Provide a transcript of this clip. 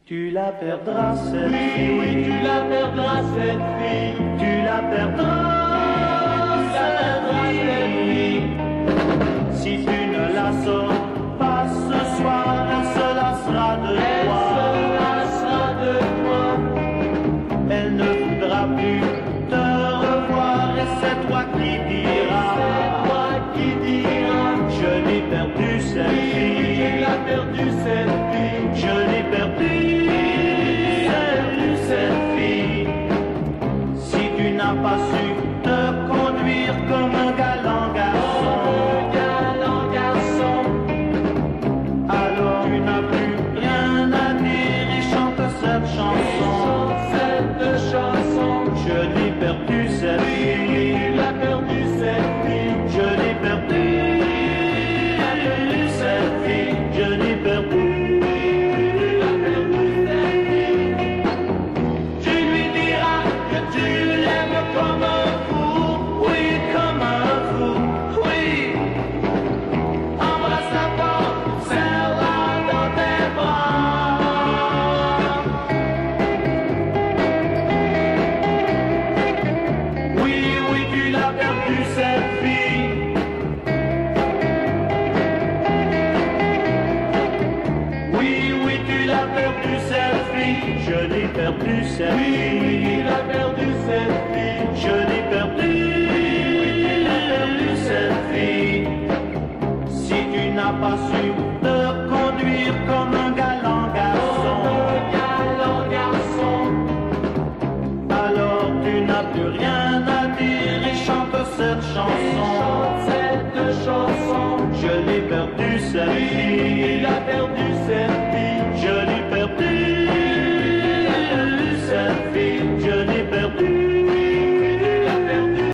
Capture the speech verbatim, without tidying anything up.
Tu la perdras cette Oui, fille. oui, tu la perdras cette fille. Tu la perdras, Tu la perdras cette fille. Si tu ne la sauves pas ce soir, elle se lassera de Elle toi. se lassera de toi. Elle ne voudra plus te revoir et c'est toi qui diras. C'est toi qui diras. Je l'ai perdu cette Oui, fille. tu l'as perdu cette fille. Je l'ai perdu, perdu cette fille. Si tu n'as pas su te conduire comme un galant garçon, Un galant garçon. alors tu n'as plus rien à dire et chante cette chanson. Chante cette chanson. Je l'ai perdu cette Oui, fille. tu l'as perdu cette fille. Je l'ai perdu, perdu cette fille. Je l'ai perdu. Tu lui diras que tu l'aimes comme un fou, oui, comme un fou, oui. Embrasse-la fort, serre-la dans tes bras. Oui, oui, tu l'as perdu cette fille. Oui, oui, tu l'as perdu cette fille. Je l'ai perdu cette Oui, oui, fille. tu l'as perdu cette fille. Je l'ai perdu, perdu cette fille. Si tu n'as pas su